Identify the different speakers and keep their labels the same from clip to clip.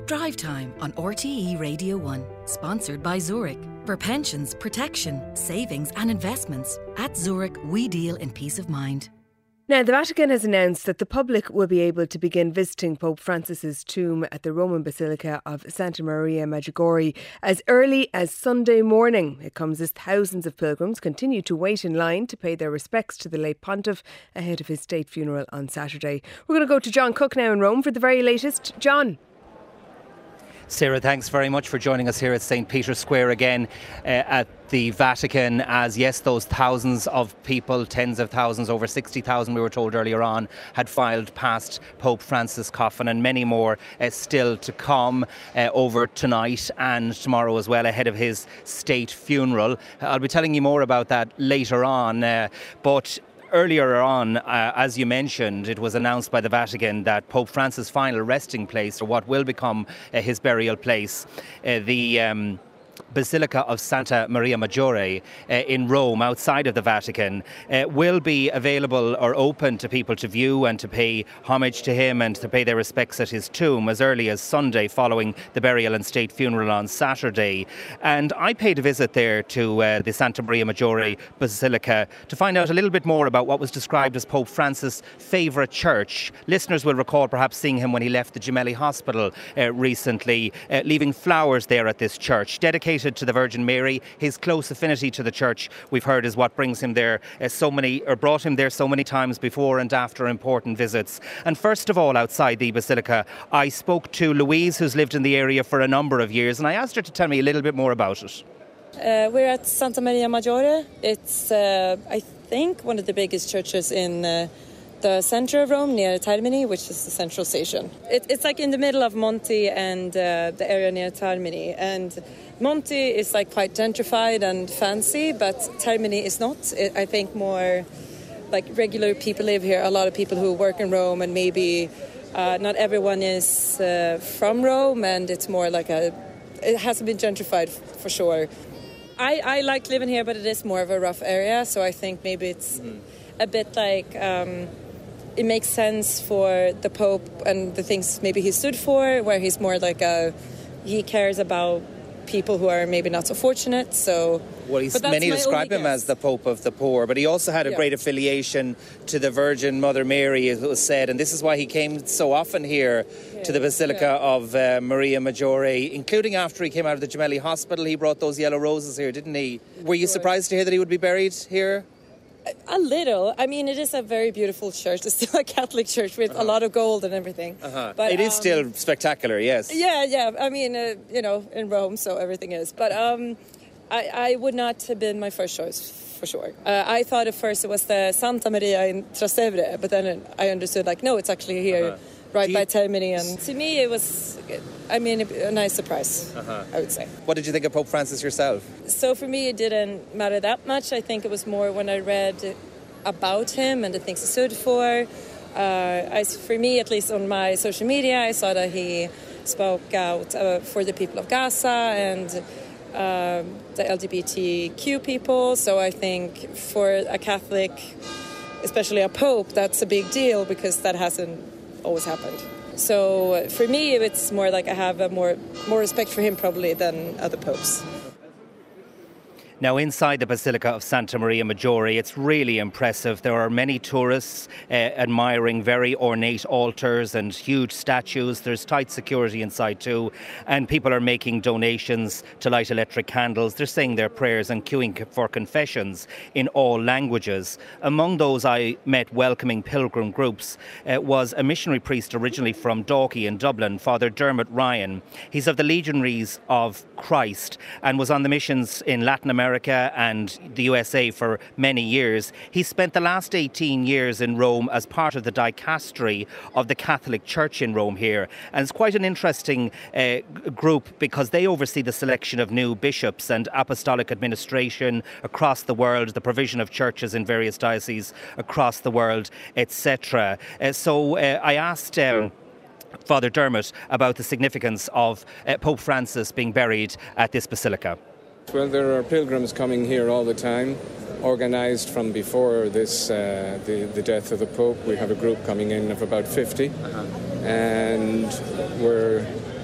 Speaker 1: Drive Time on RTE Radio 1, sponsored by Zurich. For pensions, protection, savings and investments, at Zurich we deal in peace of mind.
Speaker 2: Now, the Vatican has announced that the public will be able to begin visiting Pope Francis's tomb at the Roman Basilica of Santa Maria Maggiore as early as Sunday morning. It comes as thousands of pilgrims continue to wait in line to pay their respects to the late pontiff ahead of his state funeral on Saturday. We're going to go to John Cook now in Rome for the very latest. John.
Speaker 3: Sarah, thanks very much for joining us here at St. Peter's Square again at the Vatican, as yes, those thousands of people, tens of thousands, over 60,000 we were told earlier on, had filed past Pope Francis' coffin, and many more still to come over tonight and tomorrow as well ahead of his state funeral. I'll be telling you more about that later on, but earlier on, as you mentioned, it was announced by the Vatican that Pope Francis' final resting place, or what will become his burial place, the Basilica of Santa Maria Maggiore in Rome, outside of the Vatican, will be available or open to people to view and to pay homage to him and to pay their respects at his tomb as early as Sunday following the burial and state funeral on Saturday. And I paid a visit there to the Santa Maria Maggiore Basilica to find out a little bit more about what was described as Pope Francis' favourite church. Listeners will recall perhaps seeing him when he left the Gemelli Hospital recently, leaving flowers there at this church, dedicated to the Virgin Mary. His close affinity to the church, we've heard, is what brings him there brought him there so many times before and after important visits. And first of all, outside the Basilica, I spoke to Louise, who's lived in the area for a number of years, and I asked her to tell me a little bit more about it.
Speaker 4: We're at Santa Maria Maggiore. It's, I think, one of the biggest churches in the centre of Rome, near Termini, which is the central station. It's like in the middle of Monte and the area near Termini. And Monte is like quite gentrified and fancy, but Termini is not. I think more like regular people live here. A lot of people who work in Rome, and maybe not everyone is from Rome, and it's more like it hasn't been gentrified for sure. I like living here, but it is more of a rough area, so I think maybe it's a bit like it makes sense for the Pope and the things maybe he stood for, where he's more like he cares about people who are maybe not so fortunate. So,
Speaker 3: well, many describe him as the Pope of the poor, but he also had a great affiliation to the Virgin Mother Mary, as it was said, and this is why he came so often here to the Basilica of Maria Maggiore, including after he came out of the Gemelli Hospital. He brought those yellow roses here, didn't he? Were you surprised to hear that he would be buried here?
Speaker 4: A little. I mean, it is a very beautiful church. It's still a Catholic church with a lot of gold and everything.
Speaker 3: But it is still spectacular, yes.
Speaker 4: Yeah. I mean, in Rome, so everything is. But I would not have been my first choice, for sure. I thought at first it was the Santa Maria in Trastevere, but then I understood, no, it's actually here, right by Termini. And to me, it was, a nice surprise, I would say.
Speaker 3: What did you think of Pope Francis yourself?
Speaker 4: So for me, it didn't matter that much. I think it was more when I read about him and the things he stood for. For me, at least on my social media, I saw that he spoke out for the people of Gaza and the LGBTQ people. So I think for a Catholic, especially a Pope, that's a big deal because that hasn't always happened. So for me, it's more like I have a more respect for him probably than other popes.
Speaker 3: Now, inside the Basilica of Santa Maria Maggiore, it's really impressive. There are many tourists admiring very ornate altars and huge statues. There's tight security inside too, and people are making donations to light electric candles. They're saying their prayers and queuing for confessions in all languages. Among those I met welcoming pilgrim groups was a missionary priest originally from Dalkey in Dublin, Father Dermot Ryan. He's of the Legionaries of Christ and was on the missions in Latin America and the USA for many years. He spent the last 18 years in Rome as part of the dicastery of the Catholic Church in Rome here. And it's quite an interesting group because they oversee the selection of new bishops and apostolic administration across the world, the provision of churches in various dioceses across the world, etc. So I asked Father Dermot about the significance of Pope Francis being buried at this basilica.
Speaker 5: Well, there are pilgrims coming here all the time, organised from before this the death of the Pope. We have a group coming in of about 50, and we're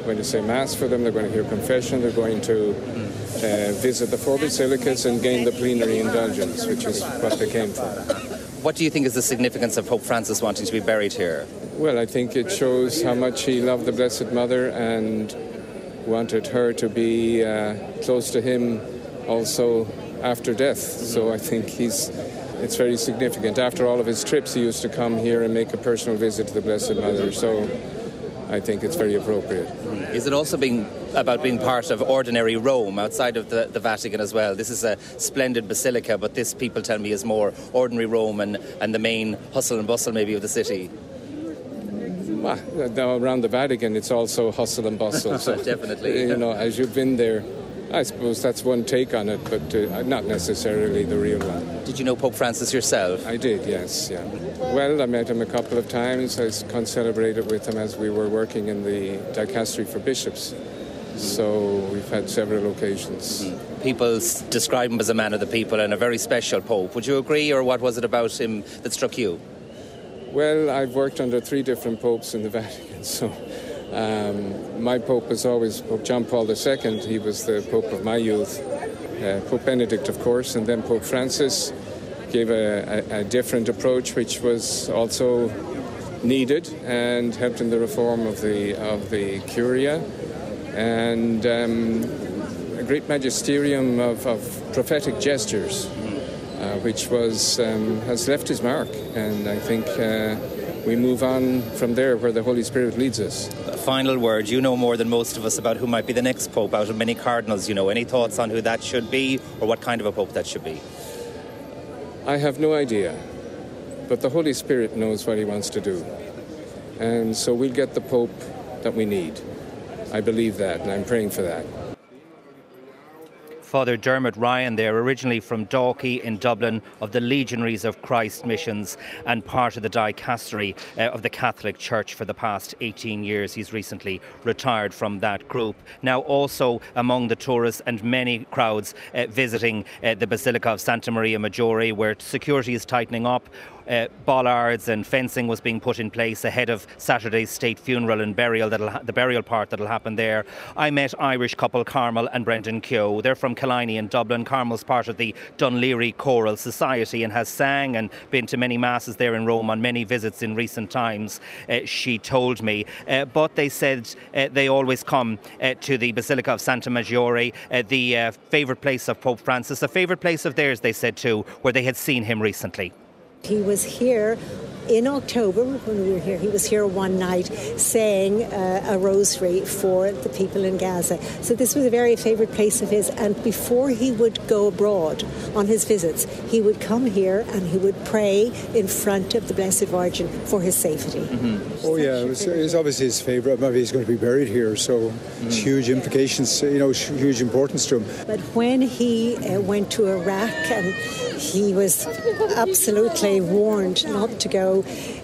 Speaker 5: going to say Mass for them, they're going to hear confession, they're going to visit the 4 basilicas and gain the plenary indulgence, which is what they came for.
Speaker 3: What do you think is the significance of Pope Francis wanting to be buried here?
Speaker 5: Well, I think it shows how much he loved the Blessed Mother and wanted her to be close to him also after death. So I think it's very significant. After all of his trips, he used to come here and make a personal visit to the Blessed Mother. So I think it's very appropriate.
Speaker 3: Is it also about being part of ordinary Rome outside of the Vatican as well? This is a splendid basilica, but this, people tell me, is more ordinary Rome and the main hustle and bustle maybe of the city.
Speaker 5: Well, now around the Vatican, it's also hustle and bustle. So,
Speaker 3: definitely.
Speaker 5: As you've been there, I suppose that's one take on it, but not necessarily the real one.
Speaker 3: Did you know Pope Francis yourself?
Speaker 5: I did, yes, yeah. Well, I met him a couple of times. I concelebrated with him as we were working in the dicastery for bishops. So we've had several occasions.
Speaker 3: People describe him as a man of the people and a very special pope. Would you agree, or what was it about him that struck you?
Speaker 5: Well, I've worked under 3 different popes in the Vatican, so my pope was always Pope John Paul II. He was the pope of my youth. Pope Benedict, of course, and then Pope Francis gave a different approach, which was also needed and helped in the reform of the Curia, and a great magisterium of prophetic gestures, which has left his mark. And I think we move on from there where the Holy Spirit leads us.
Speaker 3: Final word, you know more than most of us about who might be the next pope out of many cardinals. Any thoughts on who that should be or what kind of a pope that should be?
Speaker 5: I have no idea, but the Holy Spirit knows what he wants to do. And so we'll get the pope that we need. I believe that, and I'm praying for that.
Speaker 3: Father Dermot Ryan there, originally from Dalkey in Dublin, of the Legionaries of Christ missions and part of the dicastery of the Catholic Church for the past 18 years. He's recently retired from that group. Now also among the tourists and many crowds visiting the Basilica of Santa Maria Maggiore, where security is tightening up. Bollards and fencing was being put in place ahead of Saturday's state funeral and burial, the burial part that'll happen there. I met Irish couple Carmel and Brendan Keogh. They're from Killiney in Dublin. Carmel's part of the Dunleary Choral Society and has sang and been to many masses there in Rome on many visits in recent times, she told me. But they said they always come to the Basilica of Santa Maggiore, the favourite place of Pope Francis, a favourite place of theirs, they said too, where they had seen him recently.
Speaker 6: He was here in October when we were here. He was here one night saying a rosary for the people in Gaza. So this was a very favourite place of his. And before he would go abroad on his visits, he would come here and he would pray in front of the Blessed Virgin for his safety.
Speaker 7: Mm-hmm. Oh yeah, it was obviously his favourite. Maybe he's going to be buried here, so it's huge implications, huge importance to him.
Speaker 6: But when he went to Iraq and he was absolutely warned not to go,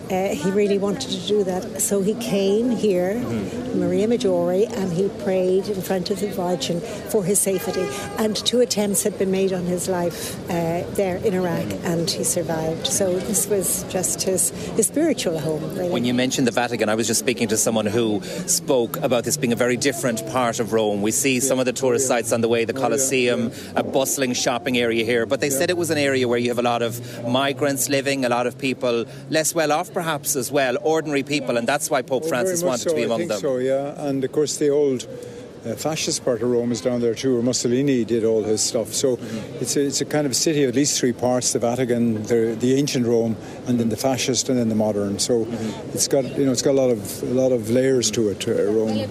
Speaker 6: he really wanted to do that. So he came here, Maria Maggiore, and he prayed in front of the Virgin for his safety. And 2 attempts had been made on his life there in Iraq, and he survived. So this was just his spiritual home, really.
Speaker 3: When you mentioned the Vatican, I was just speaking to someone who spoke about this being a very different part of Rome. We see some of the tourist sites on the way, the Colosseum, a bustling shopping area here, but they said it was an area where you have a lot of migrants living, a lot of people less well off perhaps as well, ordinary people, and that's why Pope Francis wanted to be among them.
Speaker 7: So, yeah, and of course the old fascist part of Rome is down there too, where Mussolini did all his stuff. So it's a kind of city of at least 3 parts: the Vatican, the ancient Rome, and then the fascist, and then the modern. So it's got a lot of layers to it, Rome.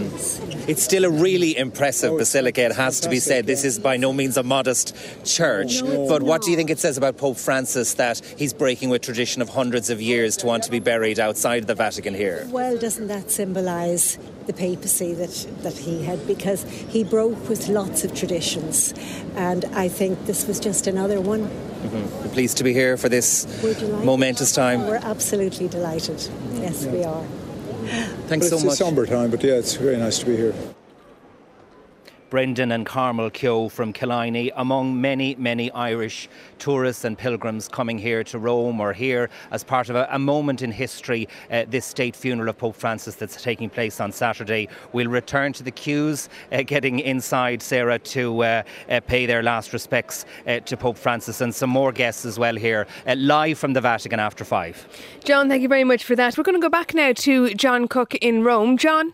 Speaker 3: It's still a really impressive basilica, it has to be said. This is by no means a modest church. But what do you think it says about Pope Francis that he's breaking with tradition of hundreds of years to want to be buried outside the Vatican here?
Speaker 6: Well, doesn't that symbolise the papacy that he had? Because he broke with lots of traditions, and I think this was just another one.
Speaker 3: We're pleased to be here for this momentous time.
Speaker 6: We're absolutely delighted. Yes, we are.
Speaker 3: Thanks so much.
Speaker 7: It's a sombre time, but yeah, it's very nice to be here.
Speaker 3: Brendan and Carmel Keogh from Killiney, among many, many Irish tourists and pilgrims coming here to Rome or here as part of a moment in history, this state funeral of Pope Francis that's taking place on Saturday. We'll return to the queues, getting inside, Sarah, to pay their last respects to Pope Francis, and some more guests as well here, live from the Vatican after 5.
Speaker 2: John, thank you very much for that. We're going to go back now to John Cook in Rome. John?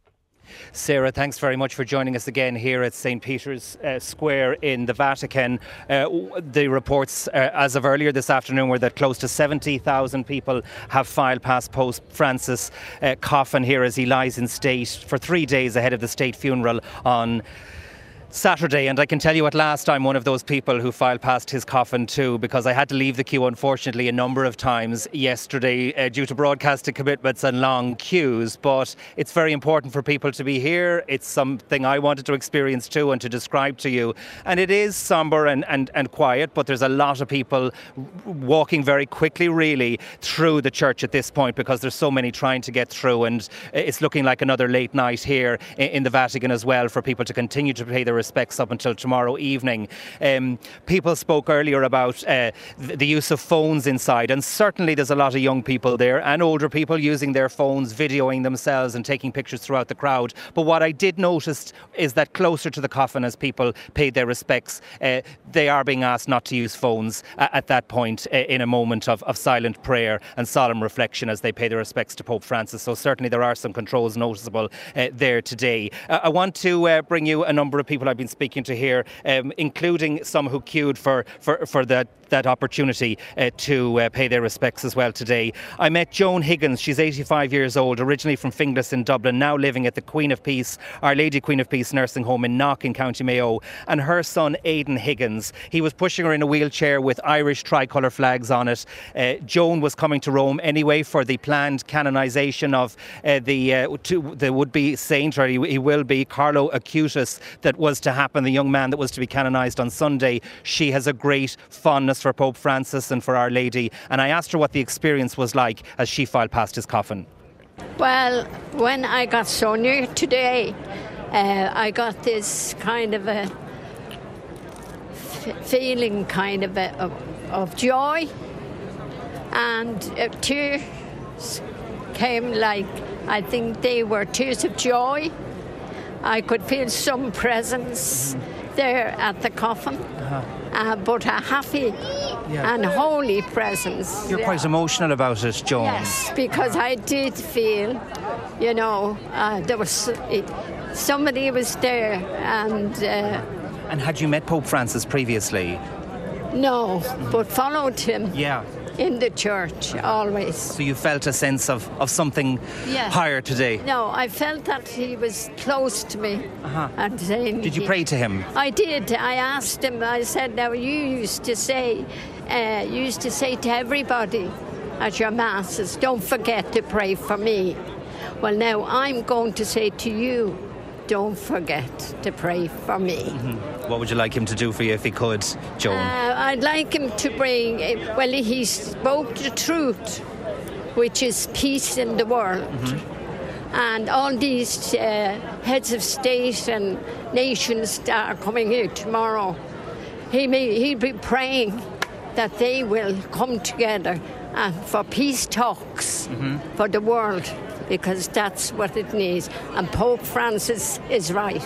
Speaker 3: Sarah, thanks very much for joining us again here at St. Peter's Square in the Vatican. The reports as of earlier this afternoon were that close to 70,000 people have filed past Pope Francis' coffin here as he lies in state for 3 days ahead of the state funeral on Saturday, and I can tell you at last I'm one of those people who filed past his coffin too, because I had to leave the queue unfortunately a number of times yesterday due to broadcasting commitments and long queues. But it's very important for people to be here. It's something I wanted to experience too and to describe to you, and it is sombre and quiet, but there's a lot of people walking very quickly really through the church at this point, because there's so many trying to get through, and it's looking like another late night here in the Vatican as well for people to continue to pay their respects up until tomorrow evening. People spoke earlier about the use of phones inside, and certainly there's a lot of young people there and older people using their phones, videoing themselves and taking pictures throughout the crowd. But what I did notice is that closer to the coffin, as people paid their respects, they are being asked not to use phones at that point in a moment of silent prayer and solemn reflection as they pay their respects to Pope Francis. So certainly there are some controls noticeable there today. I want to bring you a number of people I've been speaking to here, including some who queued for that opportunity to pay their respects as well today. I met Joan Higgins. She's 85 years old, originally from Finglas in Dublin, now living at the Queen of Peace, Our Lady Queen of Peace nursing home in Knock in County Mayo, and her son Aidan Higgins. He was pushing her in a wheelchair with Irish tricolour flags on it. Joan was coming to Rome anyway for the planned canonisation of the would-be saint, or he will be, Carlo Acutis, that was to happen, the young man that was to be canonised on Sunday. She has a great fondness for Pope Francis and for Our Lady, and I asked her what the experience was like as she filed past his coffin.
Speaker 8: Well, when I got so near today, I got this kind of a feeling of joy, and tears came, like, I think they were tears of joy. I could feel some presence there at the coffin, but a happy and holy presence.
Speaker 3: You're quite emotional about it, Joan.
Speaker 8: Yes, because I did feel, there was somebody was there, and
Speaker 3: had you met Pope Francis previously?
Speaker 8: No, but followed him.
Speaker 3: Yeah.
Speaker 8: In the church, always.
Speaker 3: So you felt a sense of something higher today?
Speaker 8: No, I felt that he was close to me. And saying,
Speaker 3: did you pray to him?
Speaker 8: I did. I asked him, I said, now you used to say to everybody at your masses, don't forget to pray for me. Well, now I'm going to say to you, don't forget to pray for me.
Speaker 3: What would you like him to do for you if he could, Joan?
Speaker 8: I'd like him to bring, he spoke the truth, which is peace in the world. And all these heads of state and nations that are coming here tomorrow, he'll be praying that they will come together for peace talks for the world, because that's what it needs. And Pope Francis is right.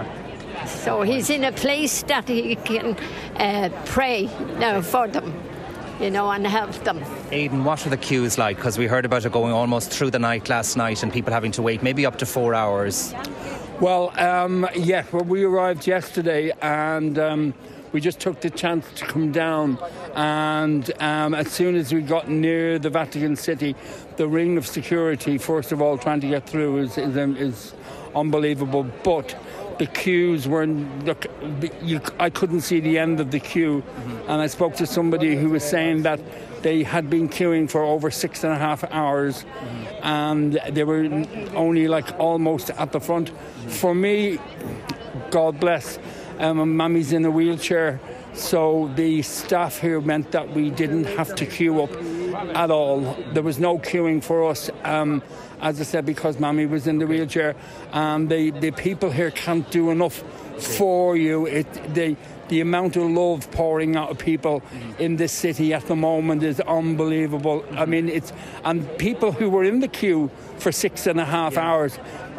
Speaker 8: So he's in a place that he can pray now for them, and help them.
Speaker 3: Aidan, what are the queues like? Because we heard about it going almost through the night last night and people having to wait maybe up to 4 hours.
Speaker 9: Well, we arrived yesterday, and we just took the chance to come down, and as soon as we got near the Vatican City, the ring of security, first of all, trying to get through is unbelievable. But the queues were, I couldn't see the end of the queue, and I spoke to somebody who was saying that they had been queuing for over 6.5 hours, and they were only almost at the front. For me, God bless, Mammy's in a wheelchair, so the staff here meant that we didn't have to queue up. at all. There was no queuing for us. As I said, because Mammy was in the wheelchair. The people here can't do enough for you. The amount of love pouring out of people in this city at the moment is unbelievable. I mean, and people who were in the queue for 6.5 hours,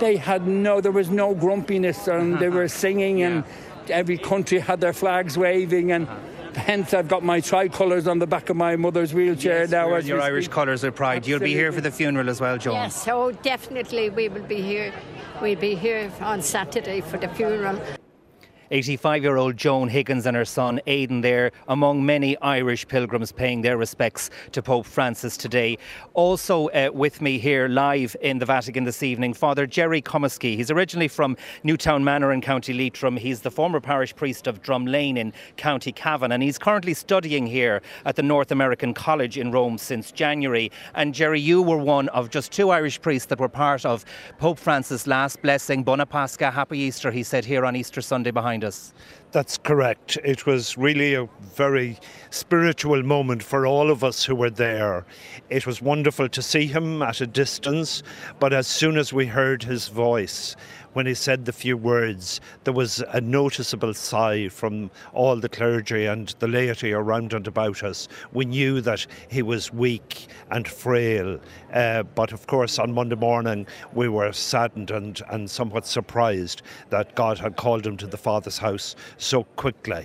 Speaker 9: there was no grumpiness, and they were singing, and every country had their flags waving, and hence I've got my tricolours on the back of my mother's wheelchair now.
Speaker 3: Your Irish colours of pride.
Speaker 9: Absolutely.
Speaker 3: You'll be here for the funeral as well, Joan.
Speaker 8: Yes, so definitely we will be here. We'll be here on Saturday for the funeral.
Speaker 3: 85-year-old Joan Higgins and her son Aidan there among many Irish pilgrims paying their respects to Pope Francis today. Also with me here live in the Vatican this evening, Father Jerry Comiskey. He's originally from Newtown Manor in County Leitrim. He's the former parish priest of Drumlane in County Cavan, and he's currently studying here at the North American College in Rome since January. And Jerry, you were one of just 2 Irish priests that were part of Pope Francis' last blessing. Buona Pascha, Happy Easter, he said here on Easter Sunday behind us.
Speaker 10: That's correct. It was really a very spiritual moment for all of us who were there. It was wonderful to see him at a distance, but as soon as we heard his voice, when he said the few words, there was a noticeable sigh from all the clergy and the laity around and about us. We knew that he was weak and frail, but of course on Monday morning we were saddened and somewhat surprised that God had called him to the Father's house so quickly.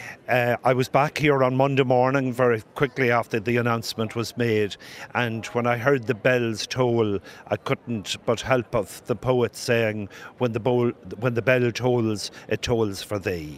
Speaker 10: I was back here on Monday morning very quickly after the announcement was made, and when I heard the bells toll, I couldn't but help of the poet saying, when the bell tolls, it tolls for thee.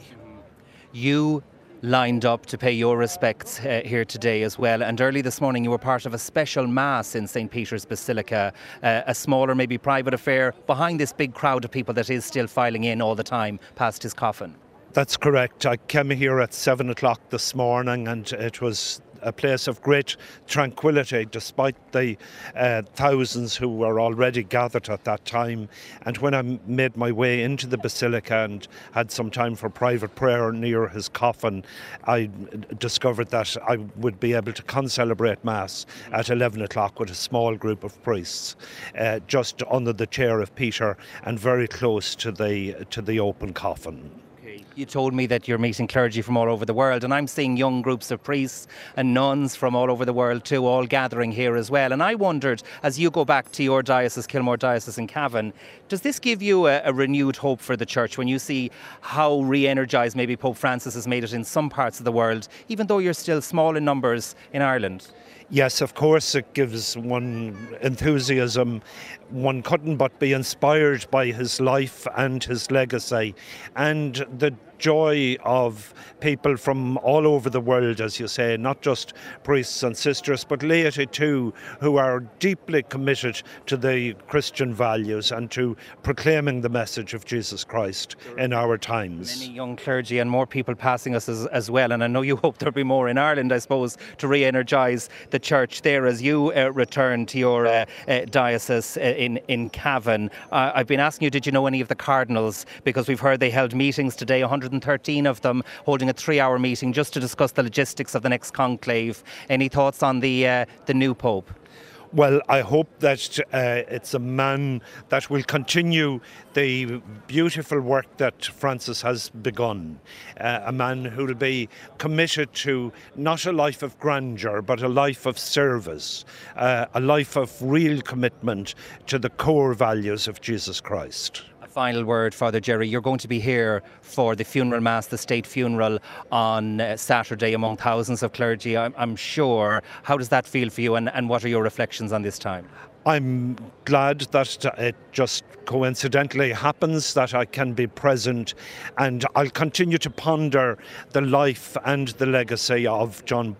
Speaker 3: You lined up to pay your respects here today as well, and early this morning you were part of a special mass in St. Peter's Basilica, a smaller, maybe private affair behind this big crowd of people that is still filing in all the time past his coffin.
Speaker 10: That's correct. I came here at 7 o'clock this morning, and it was a place of great tranquility despite the thousands who were already gathered at that time. And when I made my way into the Basilica and had some time for private prayer near his coffin, I discovered that I would be able to concelebrate Mass at 11 o'clock with a small group of priests just under the chair of Peter and very close to the open coffin.
Speaker 3: You told me that you're meeting clergy from all over the world, and I'm seeing young groups of priests and nuns from all over the world too, all gathering here as well. And I wondered, as you go back to your diocese, Kilmore Diocese in Cavan, does this give you a renewed hope for the Church when you see how re-energised maybe Pope Francis has made it in some parts of the world, even though you're still small in numbers in Ireland?
Speaker 10: Yes, of course it gives one enthusiasm. One couldn't but be inspired by his life and his legacy and the joy of people from all over the world, as you say, not just priests and sisters, but laity too, who are deeply committed to the Christian values and to proclaiming the message of Jesus Christ in our times.
Speaker 3: Many young clergy and more people passing us as well, and I know you hope there'll be more in Ireland, I suppose, to re-energise the Church there as you return to your diocese in Cavan. I've been asking you, did you know any of the cardinals? Because we've heard they held meetings today, 113 of them holding a 3-hour meeting just to discuss the logistics of the next conclave. Any thoughts on the new Pope?
Speaker 10: Well, I hope that it's a man that will continue the beautiful work that Francis has begun. A man who will be committed to not a life of grandeur, but a life of service, a life of real commitment to the core values of Jesus Christ.
Speaker 3: Final word, Father Jerry. You're going to be here for the funeral mass, the state funeral on Saturday among thousands of clergy, I'm sure. How does that feel for you, and what are your reflections on this time?
Speaker 10: I'm glad that it just coincidentally happens that I can be present, and I'll continue to ponder the life and the legacy of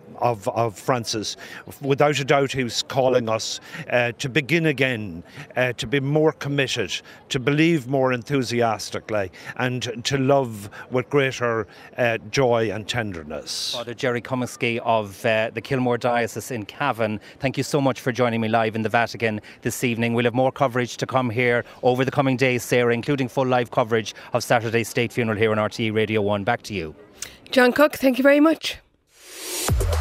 Speaker 10: Francis. Without a doubt, he was calling us to begin again, to be more committed, to believe more enthusiastically, and to love with greater joy and tenderness.
Speaker 3: Father Jerry Comiskey of the Kilmore Diocese in Cavan, thank you so much for joining me live in the Vatican this evening. We'll have more coverage to come here over the coming days, Sarah, including full live coverage of Saturday's state funeral here on RTE Radio 1. Back to you.
Speaker 2: John Cook, thank you very much.